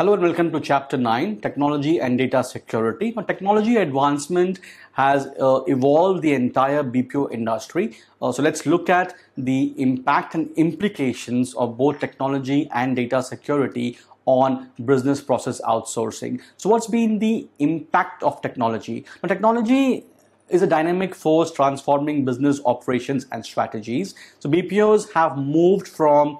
Hello and welcome to Chapter 9, Technology and Data Security. Now, technology advancement has evolved the entire BPO industry. So let's look at the impact and implications of both technology and data security on business process outsourcing. So what's been the impact of technology? Now, technology is a dynamic force transforming business operations and strategies. So BPOs have moved from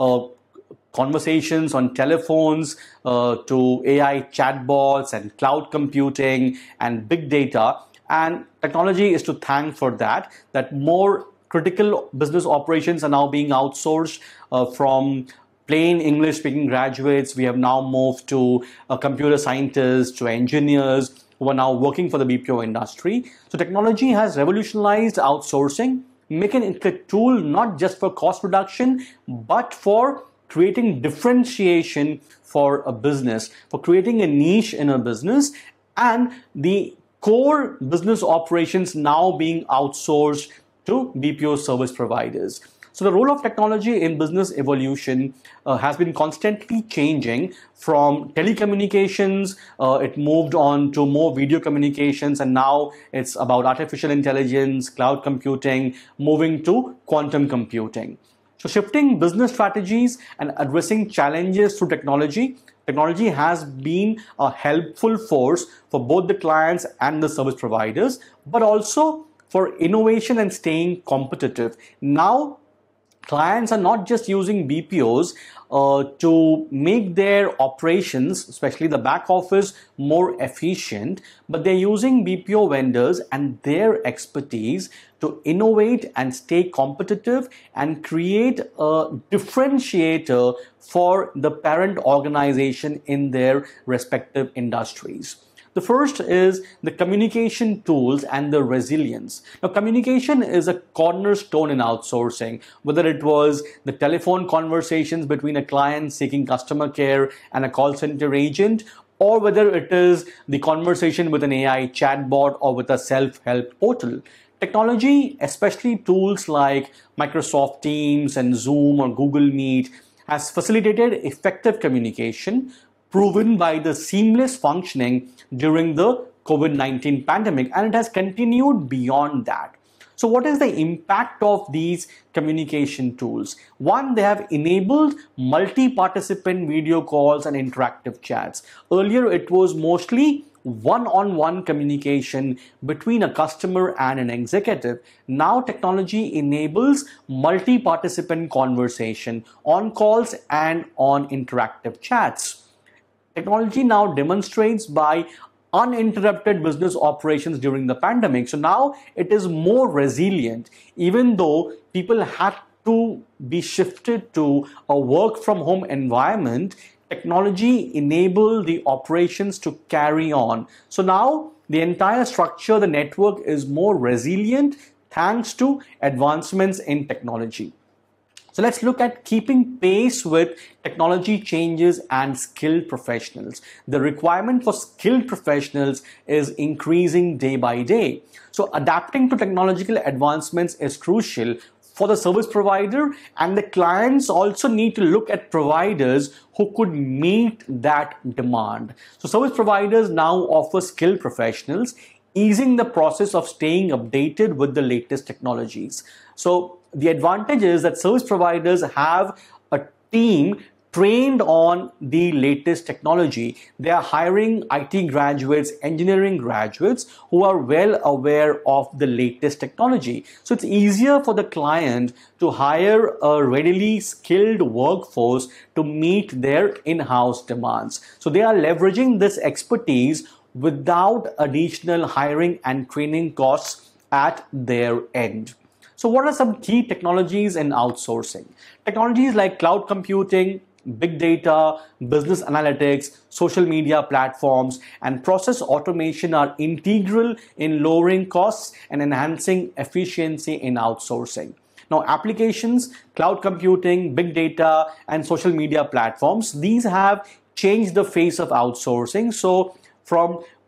conversations on telephones to AI chatbots and cloud computing and big data. And technology is to thank for that more critical business operations are now being outsourced from plain English speaking graduates. We have now moved to computer scientists, to engineers who are now working for the BPO industry. So technology has revolutionized outsourcing, making it a tool not just for cost reduction, but for creating differentiation for a business, for creating a niche in a business, and the core business operations now being outsourced to BPO service providers. So the role of technology in business evolution has been constantly changing. From telecommunications, it moved on to more video communications, and now it's about artificial intelligence, cloud computing, moving to quantum computing. So shifting business strategies and addressing challenges through technology has been a helpful force for both the clients and the service providers, but also for innovation and staying competitive. Now, clients are not just using BPOs to make their operations, especially the back office, more efficient, but they're using BPO vendors and their expertise to innovate and stay competitive and create a differentiator for the parent organization in their respective industries. The first is the communication tools and the resilience. Now, communication is a cornerstone in outsourcing, whether it was the telephone conversations between a client seeking customer care and a call center agent, or whether it is the conversation with an AI chatbot or with a self-help portal. Technology, especially tools like Microsoft Teams and Zoom or Google Meet, has facilitated effective communication, proven by the seamless functioning during the COVID-19 pandemic, and it has continued beyond that. So what is the impact of these communication tools? One, they have enabled multi-participant video calls and interactive chats. Earlier, it was mostly one-on-one communication between a customer and an executive. Now technology enables multi-participant conversation on calls and on interactive chats. Technology now demonstrates by uninterrupted business operations during the pandemic. So now it is more resilient, even though people had to be shifted to a work from home environment. Technology enabled the operations to carry on. So now the entire structure, the network is more resilient thanks to advancements in technology. So let's look at keeping pace with technology changes and skilled professionals. The requirement for skilled professionals is increasing day by day. So adapting to technological advancements is crucial for the service provider, and the clients also need to look at providers who could meet that demand. So service providers now offer skilled professionals, easing the process of staying updated with the latest technologies. So the advantage is that service providers have a team trained on the latest technology. They are hiring IT graduates, engineering graduates who are well aware of the latest technology. So it's easier for the client to hire a readily skilled workforce to meet their in-house demands. So they are leveraging this expertise without additional hiring and training costs at their end. So what are some key technologies in outsourcing? Technologies like cloud computing, big data, business analytics, social media platforms, and process automation are integral in lowering costs and enhancing efficiency in outsourcing. Now, applications, cloud computing, big data, and social media platforms, these have changed the face of outsourcing. So from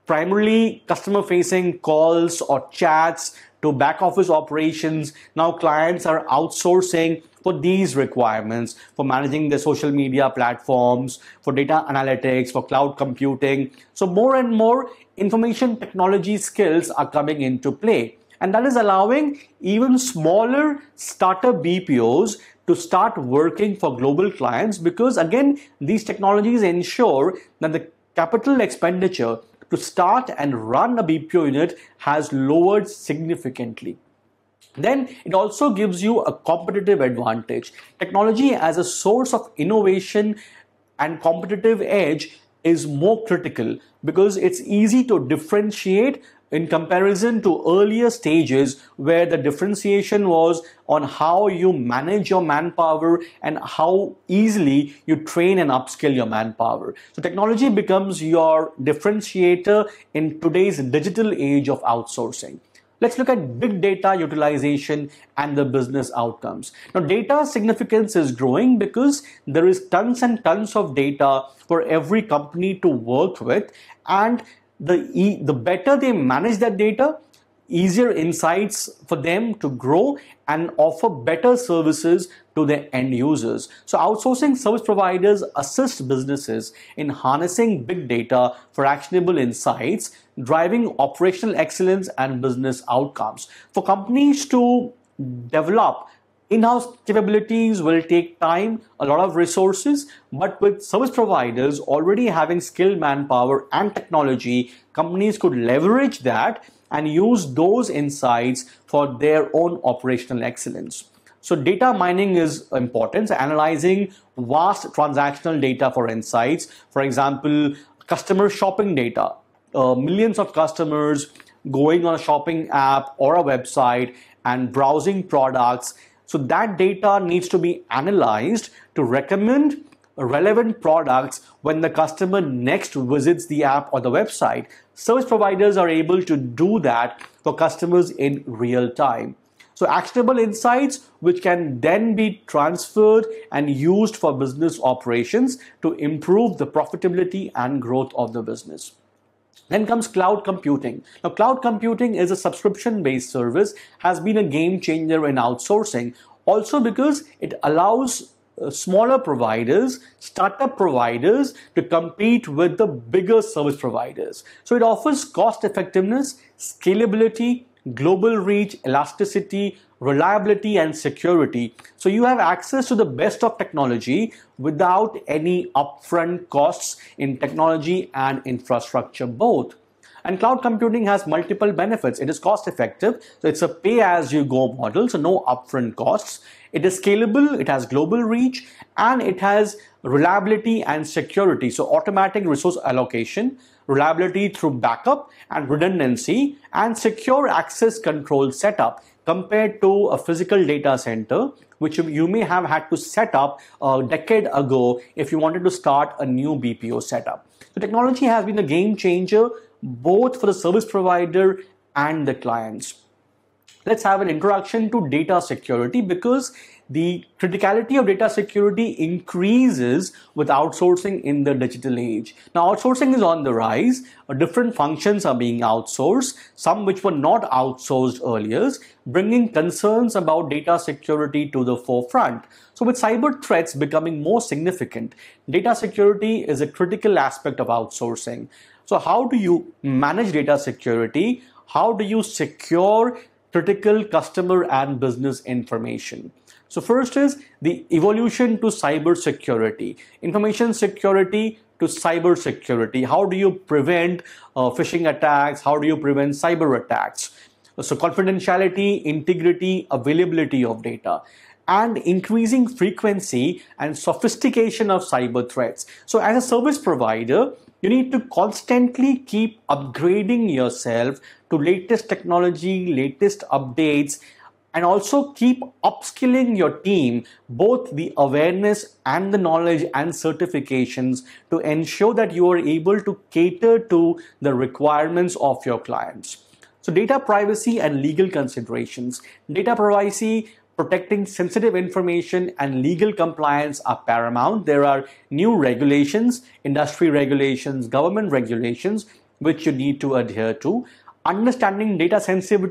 primarily customer facing calls or chats to back office operations. Now clients are outsourcing for these requirements, for managing their social media platforms, for data analytics, for cloud computing. So more and more information technology skills are coming into play. And that is allowing even smaller startup BPOs to start working for global clients, because again, these technologies ensure that the capital expenditure to start and run a BPO unit has lowered significantly. Then it also gives you a competitive advantage. Technology as a source of innovation and competitive edge is more critical because it's easy to differentiate in comparison to earlier stages where the differentiation was on how you manage your manpower and how easily you train and upskill your manpower. So technology becomes your differentiator in today's digital age of outsourcing. Let's look at big data utilization and the business outcomes. Now, data significance is growing because there is tons and tons of data for every company to work with, and the better they manage that data, easier insights for them to grow and offer better services to their end users. So outsourcing service providers assist businesses in harnessing big data for actionable insights, driving operational excellence and business outcomes. For companies to develop in-house capabilities will take time, a lot of resources, but with service providers already having skilled manpower and technology, companies could leverage that and use those insights for their own operational excellence. So data mining is important, so analyzing vast transactional data for insights. For example, customer shopping data, millions of customers going on a shopping app or a website and browsing products. So that data needs to be analyzed to recommend relevant products when the customer next visits the app or the website. Service providers are able to do that for customers in real time. So actionable insights which can then be transferred and used for business operations to improve the profitability and growth of the business. Then comes cloud computing. Now, cloud computing is a subscription-based service, has been a game changer in outsourcing, also because it allows smaller providers, startup providers to compete with the bigger service providers. So it offers cost effectiveness, scalability, global reach, elasticity, reliability, and security. So you have access to the best of technology without any upfront costs in technology and infrastructure both. And cloud computing has multiple benefits. It is cost effective, so it's a pay as you go model, so no upfront costs. It is scalable, it has global reach, and it has reliability and security, so automatic resource allocation, reliability through backup and redundancy, and secure access control setup compared to a physical data center, which you may have had to set up a decade ago if you wanted to start a new BPO setup. So technology has been a game changer both for the service provider and the clients. Let's have an introduction to data security, because the criticality of data security increases with outsourcing in the digital age. Now, outsourcing is on the rise. Different functions are being outsourced, some which were not outsourced earlier, bringing concerns about data security to the forefront. So with cyber threats becoming more significant, data security is a critical aspect of outsourcing. So how do you manage data security? How do you secure critical customer and business information? So first is the evolution to cyber security, information security to cyber security. How do you prevent phishing attacks? How do you prevent cyber attacks? So confidentiality, integrity, availability of data, and increasing frequency and sophistication of cyber threats. So as a service provider, you need to constantly keep upgrading yourself to latest technology, latest updates, and also keep upskilling your team, both the awareness and the knowledge and certifications, to ensure that you are able to cater to the requirements of your clients. So data privacy and legal considerations. Data privacy, protecting sensitive information, and legal compliance are paramount. There are new regulations, industry regulations, government regulations, which you need to adhere to. Understanding data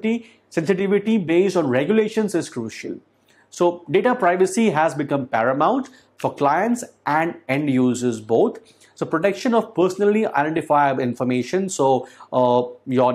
sensitivity based on regulations is crucial. So data privacy has become paramount for clients and end users both. So protection of personally identifiable information, so your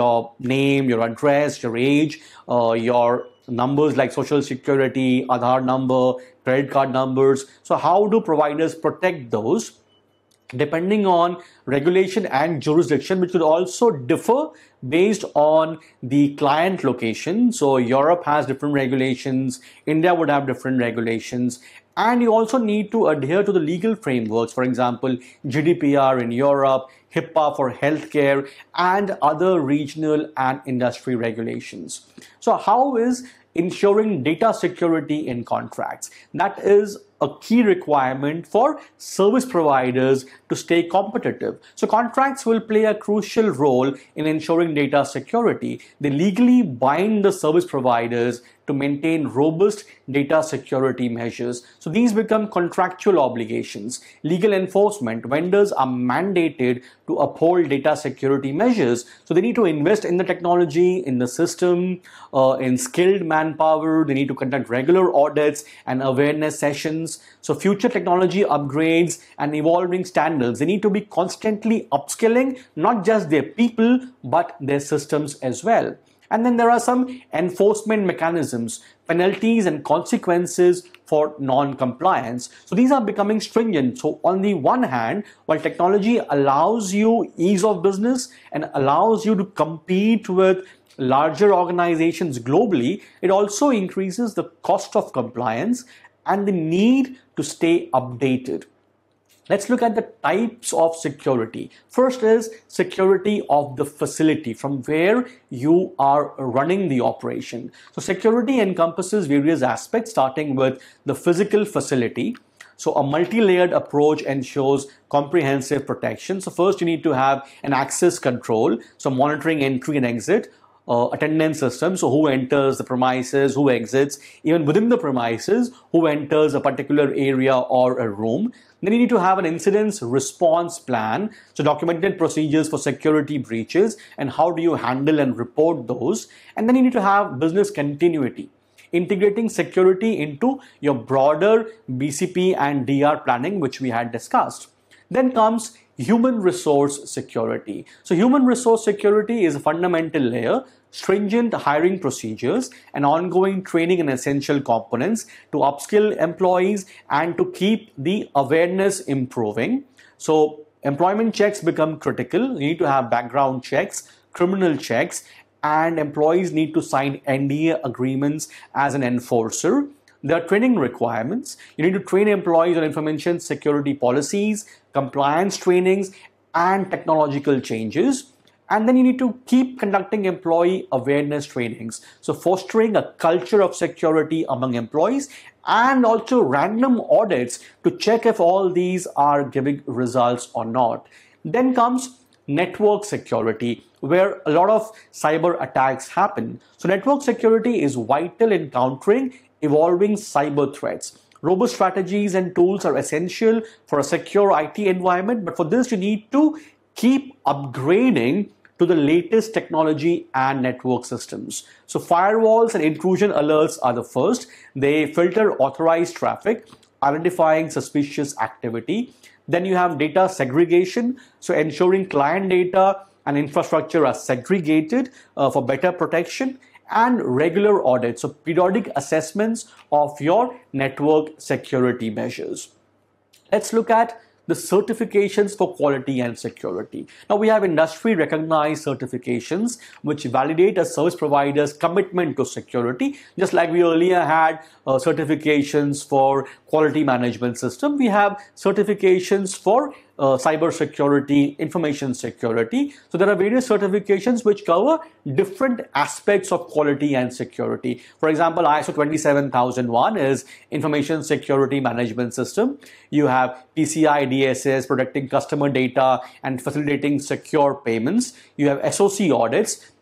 name, your address, your age, your numbers like social security, Aadhaar number, credit card numbers. So how do providers protect those? Depending on regulation and jurisdiction, which could also differ based on the client location. So Europe has different regulations, India would have different regulations, and you also need to adhere to the legal frameworks. For example, GDPR in Europe, HIPAA for healthcare, and other regional and industry regulations. So how is ensuring data security in contracts? That is a key requirement for service providers to stay competitive. So contracts will play a crucial role in ensuring data security. They legally bind the service providers to maintain robust data security measures. So these become contractual obligations. Legal enforcement, vendors are mandated to uphold data security measures. So they need to invest in the technology, in the system, in skilled manpower. They need to conduct regular audits and awareness sessions. So future technology upgrades and evolving standards, they need to be constantly upskilling not just their people but their systems as well. And then there are some enforcement mechanisms, penalties and consequences for non-compliance. So these are becoming stringent. So on the one hand, while technology allows you ease of business and allows you to compete with larger organizations globally, it also increases the cost of compliance and the need to stay updated. Let's look at the types of security. First is security of the facility, from where you are running the operation. So security encompasses various aspects, starting with the physical facility. So a multi-layered approach ensures comprehensive protection. So first you need to have an access control, so monitoring entry and exit, attendance system, so who enters the premises, who exits, even within the premises, who enters a particular area or a room. Then you need to have an incident response plan, so documented procedures for security breaches and how do you handle and report those. And then you need to have business continuity, integrating security into your broader BCP and DR planning, which we had discussed. Then comes human resource security. So human resource security is a fundamental layer, stringent hiring procedures and ongoing training and essential components to upskill employees and to keep the awareness improving. So employment checks become critical. You need to have background checks, criminal checks, and employees need to sign NDA agreements as an enforcer. There are training requirements. You need to train employees on information security policies, compliance trainings, and technological changes. And then you need to keep conducting employee awareness trainings. So fostering a culture of security among employees and also random audits to check if all these are giving results or not. Then comes network security, where a lot of cyber attacks happen. So network security is vital in countering evolving cyber threats. Robust strategies and tools are essential for a secure IT environment, but for this you need to keep upgrading to the latest technology and network systems. So firewalls and intrusion alerts are the first. They filter authorized traffic, identifying suspicious activity. Then you have data segregation, so ensuring client data and infrastructure are segregated for better protection. And regular audits, so periodic assessments of your network security measures. Let's look at the certifications for quality and security. Now we have industry recognized certifications which validate a service provider's commitment to security. Just like we earlier had certifications for quality management system, we have certifications for cyber security, information security. So there are various certifications which cover different aspects of quality and security. For example, ISO 27001 is information security management system. You have PCI DSS, protecting customer data and facilitating secure payments. You have SOC audits,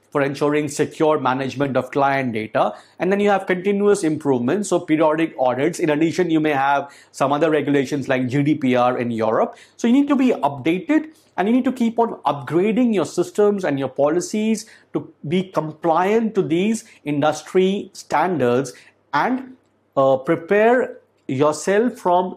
for ensuring secure management of client data. And then you have continuous improvement, so periodic audits. In addition, you may have some other regulations like GDPR in Europe. So you need to be updated, and you need to keep on upgrading your systems and your policies to be compliant to these industry standards, and prepare yourself from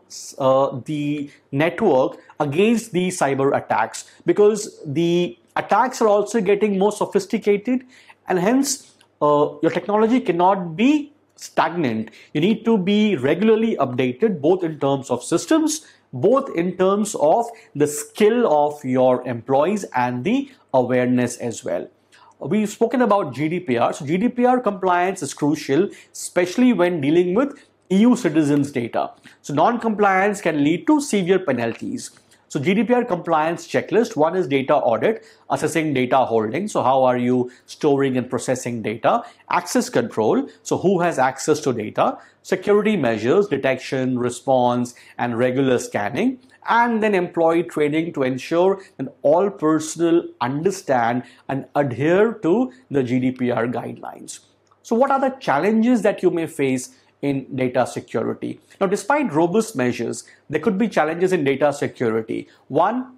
the network against the cyber attacks, because the attacks are also getting more sophisticated, and hence your technology cannot be stagnant. You need to be regularly updated, both in terms of systems, both in terms of the skill of your employees and the awareness as well. We've spoken about GDPR. So GDPR compliance is crucial, especially when dealing with EU citizens' data. So non-compliance can lead to severe penalties. So GDPR compliance checklist: one is data audit, assessing data holding. So how are you storing and processing data? Access control. So who has access to data? Security measures: detection, response, and regular scanning. And then employee training to ensure that all personnel understand and adhere to the GDPR guidelines. So what are the challenges that you may face in data security? Now, despite robust measures, there could be challenges in data security. One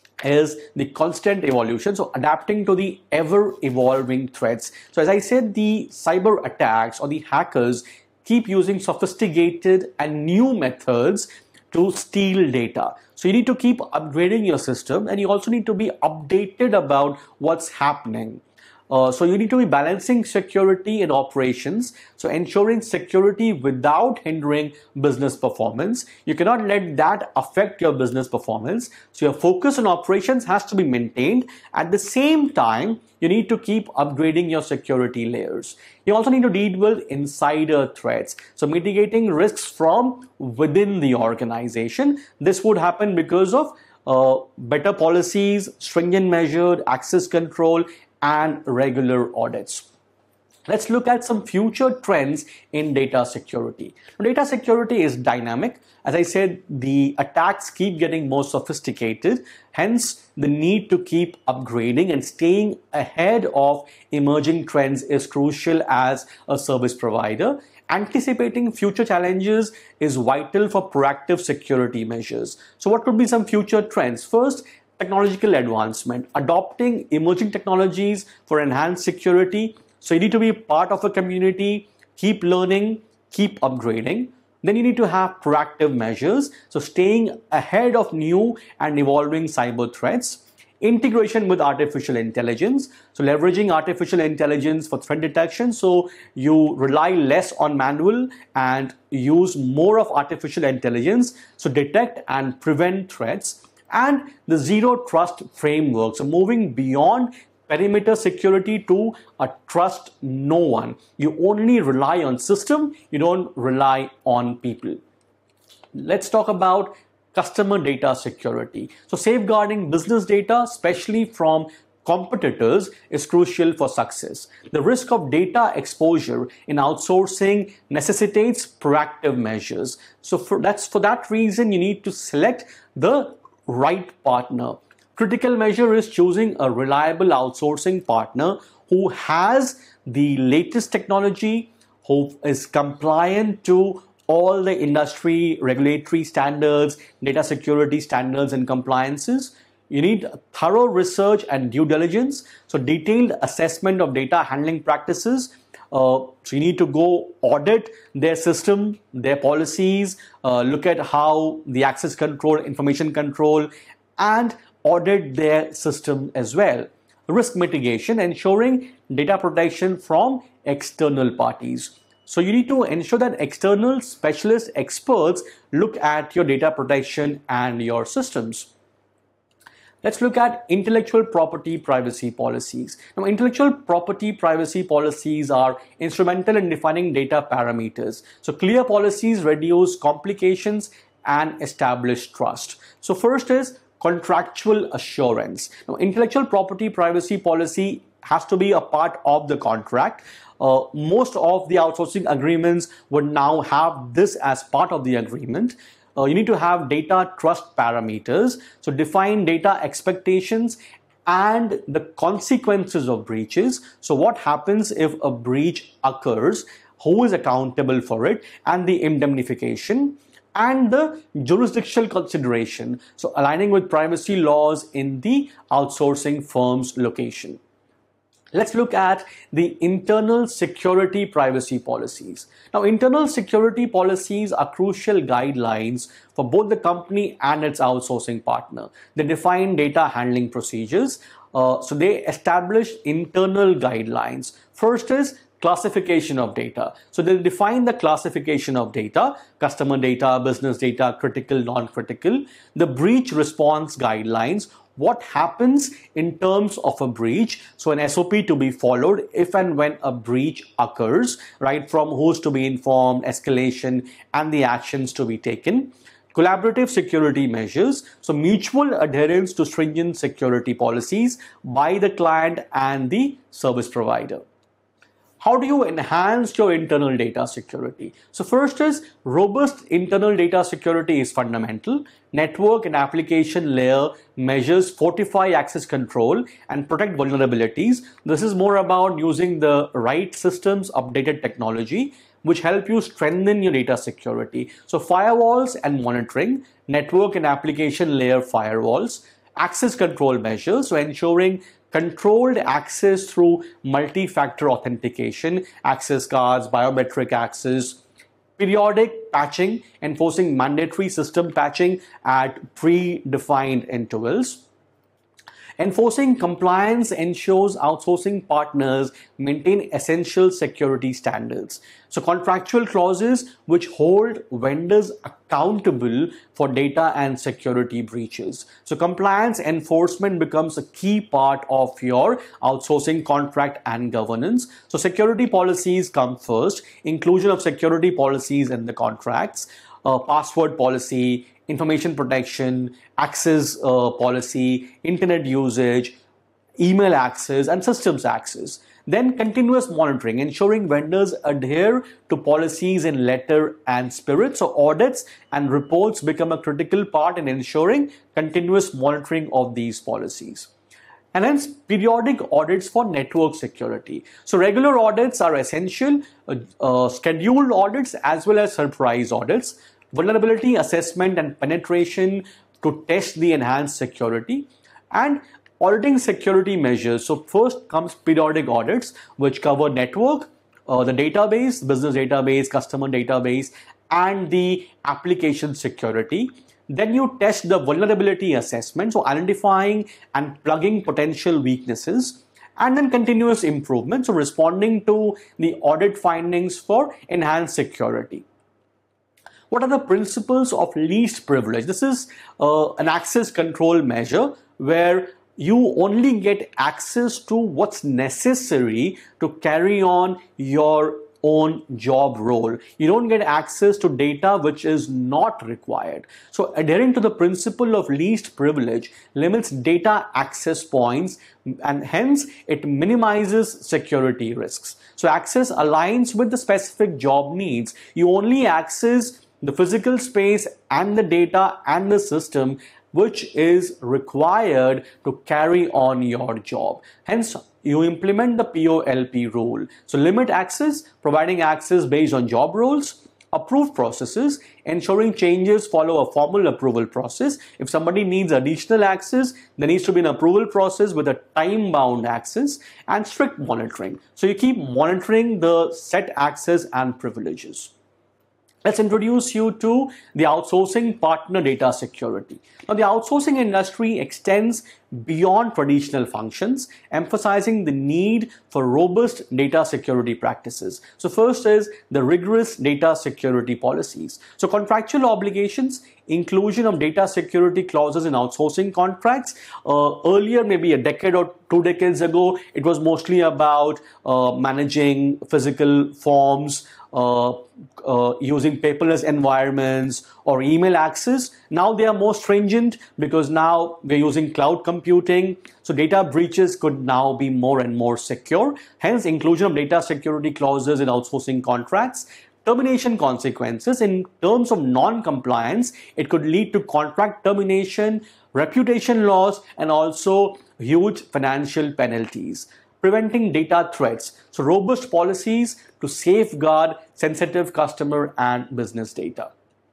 is the constant evolution, so adapting to the ever-evolving threats. So as I said, the cyber attacks or the hackers keep using sophisticated and new methods to steal data. So you need to keep upgrading your system, and you also need to be updated about what's happening. So you need to be balancing security and operations, so ensuring security without hindering business performance. You cannot let that affect your business performance. So your focus on operations has to be maintained. At the same time, you need to keep upgrading your security layers. You also need to deal with insider threats, so mitigating risks from within the organization. This would happen because of better policies, stringent measured access control, and regular audits. Let's look at some future trends in data security. Data security is dynamic. As I said, the attacks keep getting more sophisticated. Hence, the need to keep upgrading and staying ahead of emerging trends is crucial as a service provider. Anticipating future challenges is vital for proactive security measures. So what could be some future trends? First, technological advancement, adopting emerging technologies for enhanced security. So you need to be part of a community, keep learning, keep upgrading. Then you need to have proactive measures, so staying ahead of new and evolving cyber threats. Integration with artificial intelligence, so leveraging artificial intelligence for threat detection, so you rely less on manual and use more of artificial intelligence, so detect and prevent threats. And the zero trust framework, so moving beyond perimeter security to a trust no one. You only rely on system, you don't rely on people. Let's talk about customer data security. So safeguarding business data, especially from competitors, is crucial for success. The risk of data exposure in outsourcing necessitates proactive measures. So for that reason, you need to select the right partner. Critical measure is choosing a reliable outsourcing partner who has the latest technology, who is compliant to all the industry regulatory standards, data security standards and compliances. You need thorough research and due diligence, so detailed assessment of data handling practices. So you need to go audit their system, their policies, look at how the access control, information control, and audit their system as well. Risk mitigation, ensuring data protection from external parties. So you need to ensure that external specialist experts look at your data protection and your systems. Let's look at intellectual property privacy policies. Now, intellectual property privacy policies are instrumental in defining data parameters. So clear policies reduce complications and establish trust. So first is contractual assurance. Now, intellectual property privacy policy has to be a part of the contract. Most of the outsourcing agreements would now have this as part of the agreement. You need to have data trust parameters, so define data expectations and the consequences of breaches. So what happens if a breach occurs, who is accountable for it, and the indemnification, and the jurisdictional consideration, so aligning with privacy laws in the outsourcing firm's location. Let's look at the internal security privacy policies. Now, internal security policies are crucial guidelines for both the company and its outsourcing partner. They define data handling procedures. So they establish internal guidelines. First is classification of data. So they define the classification of data: customer data, business data, critical, non-critical. The breach response guidelines: what happens in terms of a breach. So an SOP to be followed if and when a breach occurs, right, from who's to be informed, escalation, and the actions to be taken. Collaborative security measures, so mutual adherence to stringent security policies by the client and the service provider. How do you enhance your internal data security? So first is robust internal data security is fundamental. Network and application layer measures fortify access control and protect vulnerabilities. This is more about using the right systems, updated technology, which help you strengthen your data security. So firewalls and monitoring, network and application layer firewalls, access control measures, so ensuring controlled access through multi-factor authentication, access cards, biometric access, periodic patching, enforcing mandatory system patching at predefined intervals. Enforcing compliance ensures outsourcing partners maintain essential security standards. So contractual clauses which hold vendors accountable for data and security breaches. So compliance enforcement becomes a key part of your outsourcing contract and governance. So security policies come first, inclusion of security policies in the contracts, password policy, information protection, access policy, internet usage, email access, and systems access. Then continuous monitoring, ensuring vendors adhere to policies in letter and spirit. So audits and reports become a critical part in ensuring continuous monitoring of these policies. And hence periodic audits for network security. So regular audits are essential, scheduled audits as well as surprise audits, vulnerability assessment and penetration to test the enhanced security, and auditing security measures. So first comes periodic audits, which cover network, the database, business database, customer database, and the application security. Then you test the vulnerability assessment, so identifying and plugging potential weaknesses, and then continuous improvement, so responding to the audit findings for enhanced security. What are the principles of least privilege? This is an access control measure where you only get access to what's necessary to carry on your own job role. You don't get access to data which is not required. So adhering to the principle of least privilege limits data access points, and hence it minimizes security risks. So access aligns with the specific job needs. You only access the physical space and the data and the system which is required to carry on your job. Hence, you implement the POLP rule. So limit access, providing access based on job roles, approve processes, ensuring changes follow a formal approval process. If somebody needs additional access, there needs to be an approval process with a time-bound access, and strict monitoring. So you keep monitoring the set access and privileges. Let's introduce you to the outsourcing partner data security. Now, the outsourcing industry extends beyond traditional functions, emphasizing the need for robust data security practices. So first is the rigorous data security policies. So contractual obligations, inclusion of data security clauses in outsourcing contracts. Earlier, maybe a decade or 2 decades ago, it was mostly about managing physical forms, using paperless environments or email access. Now they are more stringent because now we're using cloud computing. So data breaches could now be more and more secure. Hence, inclusion of data security clauses in outsourcing contracts. Termination consequences in terms of non-compliance, it could lead to contract termination, reputation loss, and also huge financial penalties. Preventing data threats, so robust policies to safeguard sensitive customer and business data.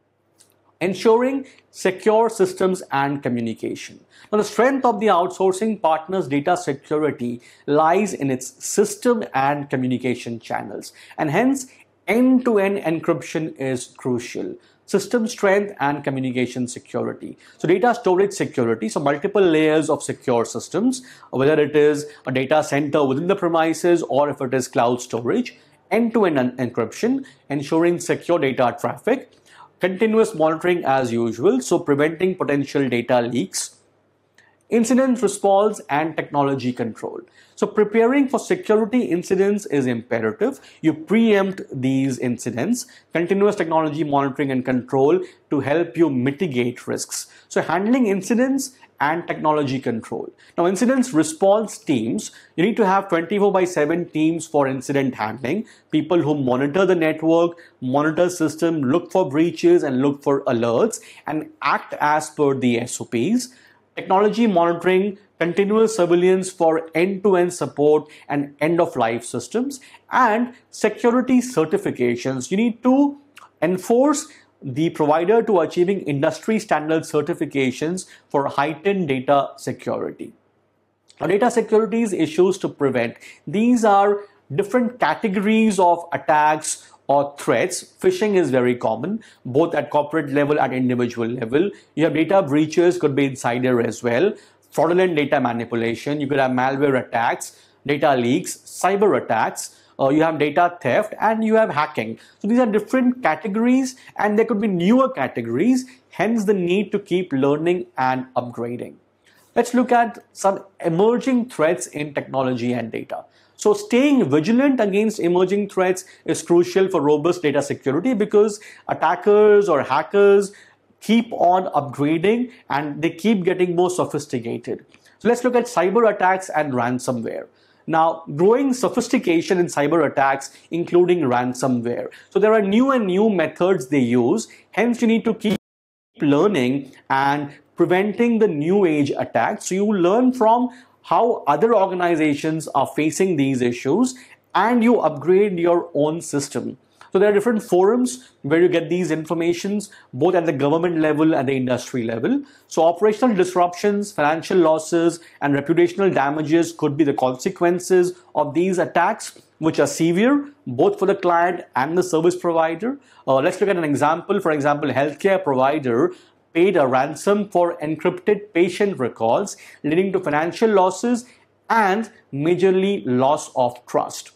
Ensuring secure systems and communication. Now, the strength of the outsourcing partner's data security lies in its system and communication channels, and hence end-to-end encryption is crucial. System strength and communication security. So data storage security, so multiple layers of secure systems, whether it is a data center within the premises or if it is cloud storage, end-to-end encryption, ensuring secure data traffic, continuous monitoring as usual, so preventing potential data leaks, incident response and technology control. So preparing for security incidents is imperative. You preempt these incidents, continuous technology monitoring and control to help you mitigate risks. So handling incidents and technology control. Now, incidents response teams, you need to have 24/7 teams for incident handling, people who monitor the network, monitor system, look for breaches and look for alerts and act as per the SOPs. Technology monitoring, continuous surveillance for end-to-end support and end-of-life systems, and security certifications. You need to enforce the provider to achieving industry standard certifications for heightened data security. Now, data security is issues to prevent. These are different categories of attacks or threats. Phishing is very common, both at corporate level and individual level. You have data breaches, could be insider as well, fraudulent data manipulation, you could have malware attacks, data leaks, cyber attacks, you have data theft, and you have hacking. So these are different categories and there could be newer categories, hence the need to keep learning and upgrading. Let's look at some emerging threats in technology and data. So staying vigilant against emerging threats is crucial for robust data security because attackers or hackers keep on upgrading and they keep getting more sophisticated. So let's look at cyber attacks and ransomware. Now, growing sophistication in cyber attacks, including ransomware. So there are new and new methods they use. Hence, you need to keep learning and preventing the new age attacks. So you learn from how other organizations are facing these issues and you upgrade your own system. So there are different forums where you get these informations, both at the government level and the industry level. So operational disruptions, financial losses, and reputational damages could be the consequences of these attacks, which are severe, both for the client and the service provider. Let's look at an example. For example, a healthcare provider paid a ransom for encrypted patient records, leading to financial losses and majorly loss of trust.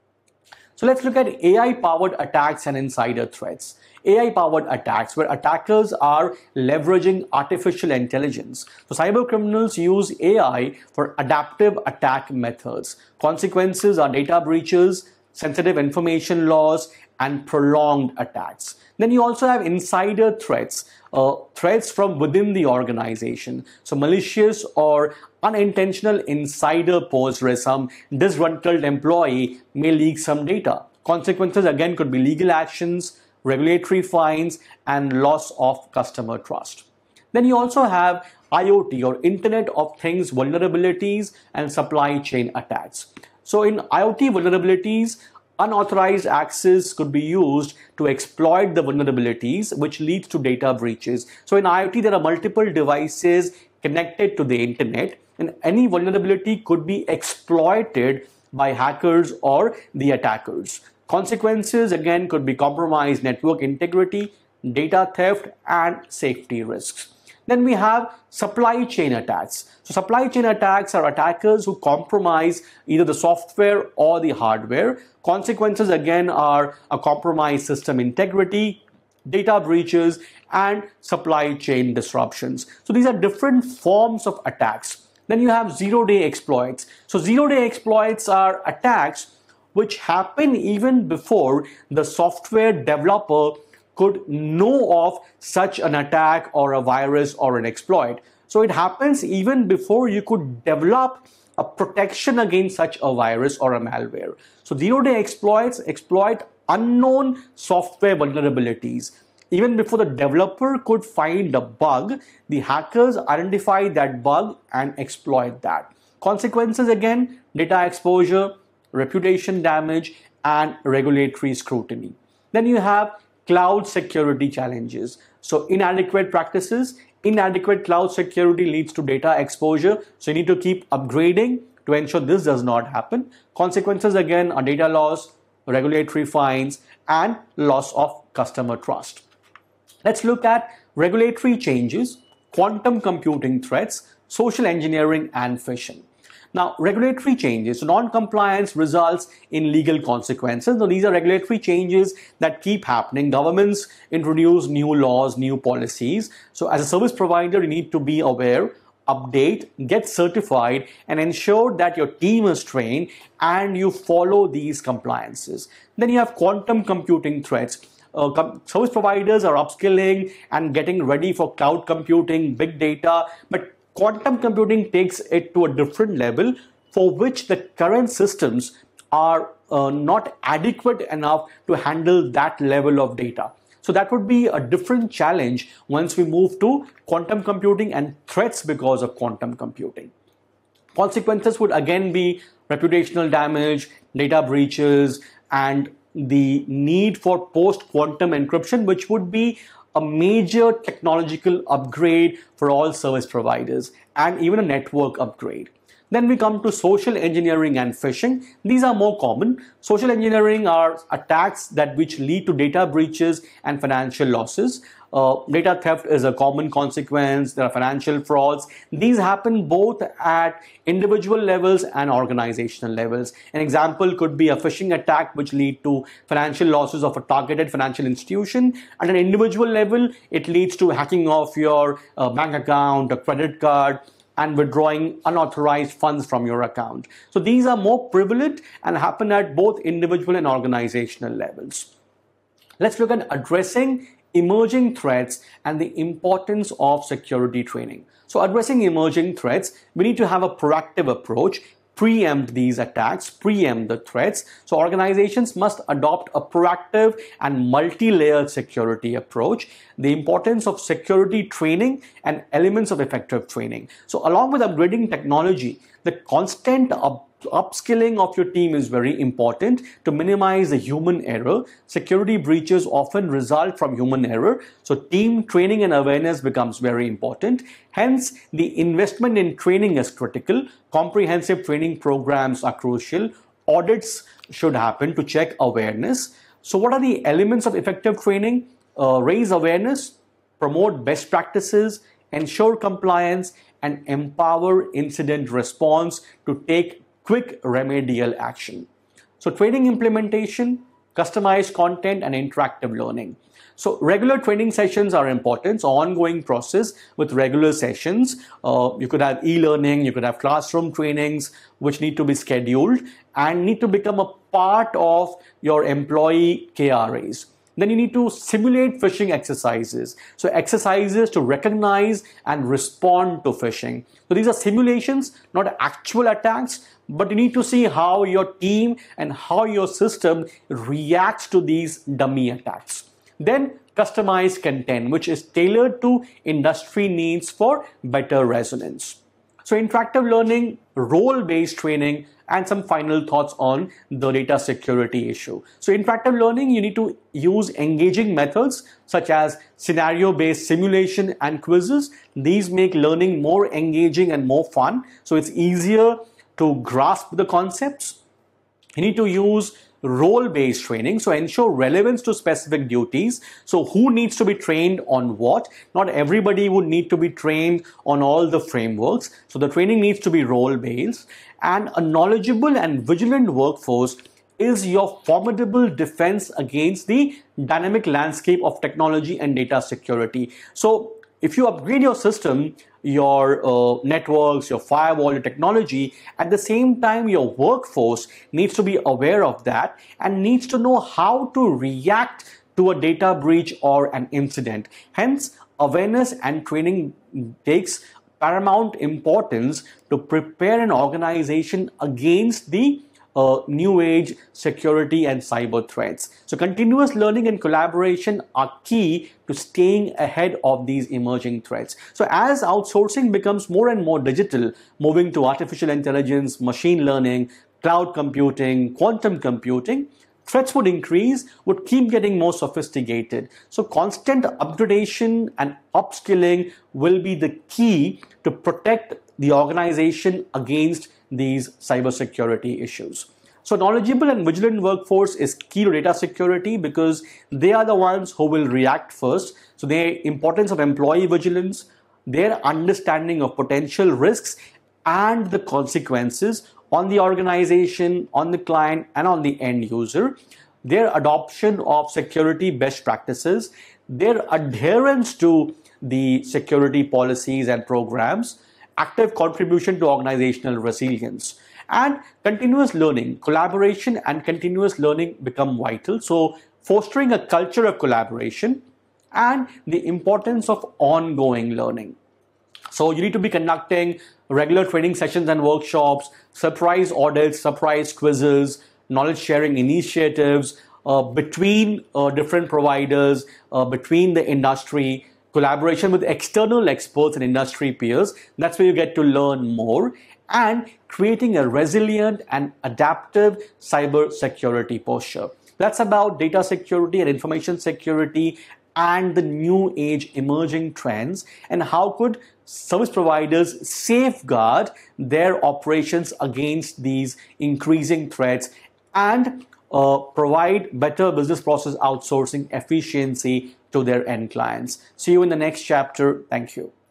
So let's look at AI-powered attacks and insider threats. AI-powered attacks, where attackers are leveraging artificial intelligence. So cyber criminals use AI for adaptive attack methods. Consequences are data breaches, sensitive information loss, and prolonged attacks. Then you also have insider threats, threats from within the organization. So malicious or unintentional insider posts where some disgruntled employee may leak some data. Consequences again could be legal actions, regulatory fines, and loss of customer trust. Then you also have IoT or Internet of Things vulnerabilities and supply chain attacks. So in IoT vulnerabilities, unauthorized access could be used to exploit the vulnerabilities, which leads to data breaches. So in IoT, there are multiple devices connected to the internet, and any vulnerability could be exploited by hackers or the attackers. Consequences again could be compromised network integrity, data theft, and safety risks. Then we have supply chain attacks. So supply chain attacks are attackers who compromise either the software or the hardware. Consequences again are a compromised system integrity, data breaches, and supply chain disruptions. So these are different forms of attacks. Then you have zero-day exploits. So zero-day exploits are attacks which happen even before the software developer could know of such an attack or a virus or an exploit. So it happens even before you could develop a protection against such a virus or a malware. So zero-day exploits exploit unknown software vulnerabilities. Even before the developer could find the bug, the hackers identify that bug and exploit that. Consequences again, data exposure, reputation damage, and regulatory scrutiny. Then you have cloud security challenges. So inadequate practices, inadequate cloud security leads to data exposure. So you need to keep upgrading to ensure this does not happen. Consequences again are data loss, regulatory fines, and loss of customer trust. Let's look at regulatory changes, quantum computing threats, social engineering, and phishing. Now, regulatory changes, non-compliance results in legal consequences. So these are regulatory changes that keep happening. Governments introduce new laws, new policies. So as a service provider, you need to be aware, update, get certified, and ensure that your team is trained and you follow these compliances. Then you have quantum computing threats. Service providers are upskilling and getting ready for cloud computing, big data, but quantum computing takes it to a different level for which the current systems are not adequate enough to handle that level of data. So that would be a different challenge once we move to quantum computing and threats because of quantum computing. Consequences would again be reputational damage, data breaches, and the need for post-quantum encryption, which would be a major technological upgrade for all service providers and even a network upgrade. Then we come to social engineering and phishing. These are more common. Social engineering are attacks which lead to data breaches and financial losses. Data theft is a common consequence. There are financial frauds. These happen both at individual levels and organizational levels. An example could be a phishing attack which lead to financial losses of a targeted financial institution. At an individual level, it leads to hacking of your bank account, a credit card, and withdrawing unauthorized funds from your account. So these are more prevalent and happen at both individual and organizational levels. Let's look at addressing emerging threats and the importance of security training. So addressing emerging threats, we need to have a proactive approach, preempt these attacks, preempt the threats. So organizations must adopt a proactive and multi-layered security approach. The importance of security training and elements of effective training. So along with upgrading technology, the constant upskilling of your team is very important to minimize the human error. Security breaches often result from human error. So team training and awareness becomes very important. Hence, the investment in training is critical. Comprehensive training programs are crucial. Audits should happen to check awareness. So what are the elements of effective training? Raise awareness, promote best practices, ensure compliance, and empower incident response to take quick remedial action. So training implementation, customized content, and interactive learning. So regular training sessions are important. So ongoing process with regular sessions. You could have e-learning, you could have classroom trainings which need to be scheduled and need to become a part of your employee KRAs. Then you need to simulate phishing exercises. So exercises to recognize and respond to phishing. So these are simulations, not actual attacks, but you need to see how your team and how your system reacts to these dummy attacks. Then customized content, which is tailored to industry needs for better resonance. So interactive learning, role-based training, and some final thoughts on the data security issue. So interactive learning, you need to use engaging methods such as scenario-based simulation and quizzes. These make learning more engaging and more fun. So it's easier to grasp the concepts. You need to use role-based training, so ensure relevance to specific duties. So who needs to be trained on what? Not everybody would need to be trained on all the frameworks. So the training needs to be role-based, and a knowledgeable and vigilant workforce is your formidable defense against the dynamic landscape of technology and data security. So if you upgrade your system, your networks, your firewall, your technology, at the same time, your workforce needs to be aware of that and needs to know how to react to a data breach or an incident. Hence, awareness and training takes paramount importance to prepare an organization against the new age security and cyber threats. So continuous learning and collaboration are key to staying ahead of these emerging threats. So as outsourcing becomes more and more digital, moving to artificial intelligence, machine learning, cloud computing, quantum computing, threats would increase, would keep getting more sophisticated. So constant upgradation and upskilling will be the key to protect the organization against these cybersecurity issues. So knowledgeable and vigilant workforce is key to data security because they are the ones who will react first. So the importance of employee vigilance, their understanding of potential risks and the consequences on the organization, on the client, and on the end user, their adoption of security best practices, their adherence to the security policies and programs, active contribution to organizational resilience, and continuous learning. Collaboration and continuous learning become vital. So fostering a culture of collaboration and the importance of ongoing learning. So you need to be conducting regular training sessions and workshops, surprise audits, surprise quizzes, knowledge sharing initiatives between different providers, between the industry, collaboration with external experts and industry peers. That's where you get to learn more, and creating a resilient and adaptive cyber security posture. That's about data security and information security and the new age emerging trends, and how could service providers safeguard their operations against these increasing threats and provide better business process outsourcing efficiency to their end clients. See you in the next chapter. Thank you.